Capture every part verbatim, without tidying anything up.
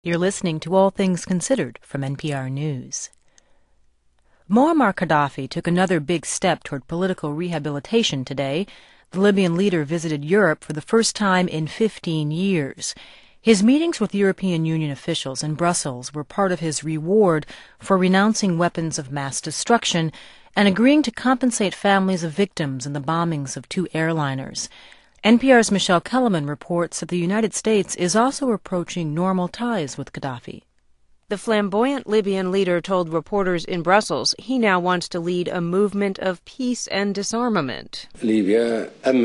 You're listening to All Things Considered from N P R News. Muammar Gaddafi took another big step toward political rehabilitation today. The Libyan leader visited Europe for the first time in fifteen years. His meetings with European Union officials in Brussels were part of his reward for renouncing weapons of mass destruction and agreeing to compensate families of victims in the bombings of two airliners. N P R's Michelle Kellerman reports that the United States is also approaching normal ties with Gaddafi. The flamboyant Libyan leader told reporters in Brussels he now wants to lead a movement of peace and disarmament. Libya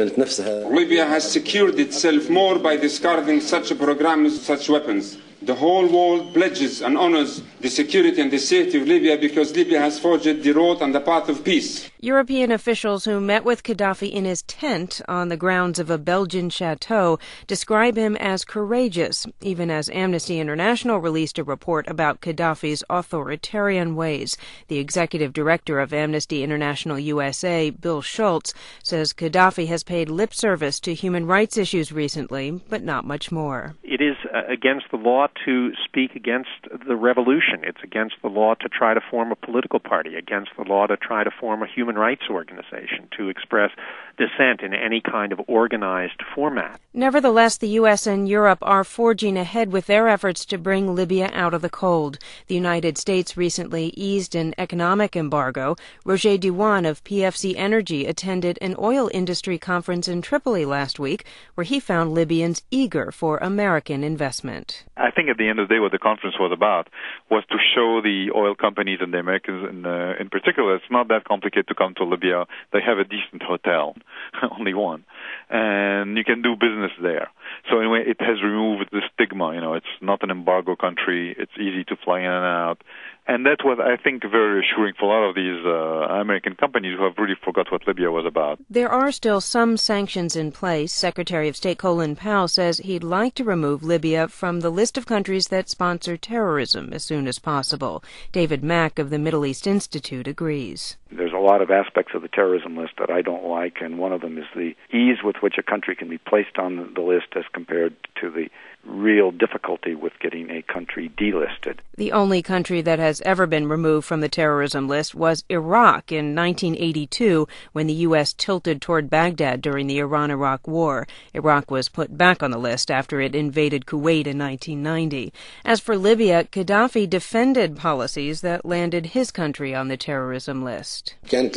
has secured itself more by discarding such a program, such weapons. The whole world pledges and honors the security and the safety of Libya because Libya has forged the road and the path of peace. European officials who met with Gaddafi in his tent on the grounds of a Belgian chateau describe him as courageous, even as Amnesty International released a report about Gaddafi's authoritarian ways. The executive director of Amnesty International U S A, Bill Schultz, says Gaddafi has paid lip service to human rights issues recently, but not much more. It is uh, against the law to speak against the revolution. It's against the law to try to form a political party, against the law to try to form a human rights organization, to express dissent in any kind of organized format. Nevertheless, the U S and Europe are forging ahead with their efforts to bring Libya out of the cold. The United States recently eased an economic embargo. Roger Diwan of P F C Energy attended an oil industry conference in Tripoli last week, where he found Libyans eager for American investment. I think at the end of the day what the conference was about was to show the oil companies and the Americans in, uh, in particular it's not that complicated to come to Libya. They have a decent hotel, only one, and you can do business there. So anyway, it has removed the stigma. You know, it's not an embargo country. It's easy to fly in and out. And that was, I think, very reassuring for a lot of these uh, American companies who have really forgot what Libya was about. There are still some sanctions in place. Secretary of State Colin Powell says he'd like to remove Libya from the list of countries that sponsor terrorism as soon as possible. David Mack of the Middle East Institute agrees. There's a lot of aspects of the terrorism list that I don't like, and one of them is the ease with which a country can be placed on the list as compared to the real difficulty with getting a country delisted. The only country that has ever been removed from the terrorism list was Iraq in nineteen eighty-two, when the U S tilted toward Baghdad during the Iran-Iraq War. Iraq was put back on the list after it invaded Kuwait in nineteen ninety. As for Libya, Gaddafi defended policies that landed his country on the terrorism list. At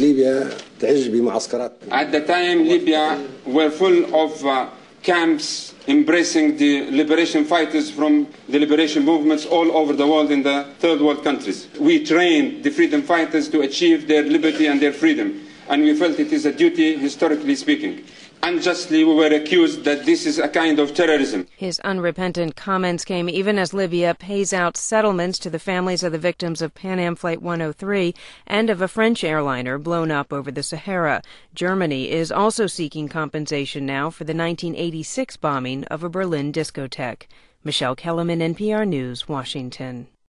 the time, Libya were full of uh, camps embracing the liberation fighters from the liberation movements all over the world in the third world countries. We trained the freedom fighters to achieve their liberty and their freedom, and we felt it is a duty, historically speaking. Unjustly, we were accused that this is a kind of terrorism. His unrepentant comments came even as Libya pays out settlements to the families of the victims of Pan Am Flight one oh three and of a French airliner blown up over the Sahara. Germany is also seeking compensation now for the nineteen eighty-six bombing of a Berlin discotheque. Michelle Kellerman, N P R News, Washington.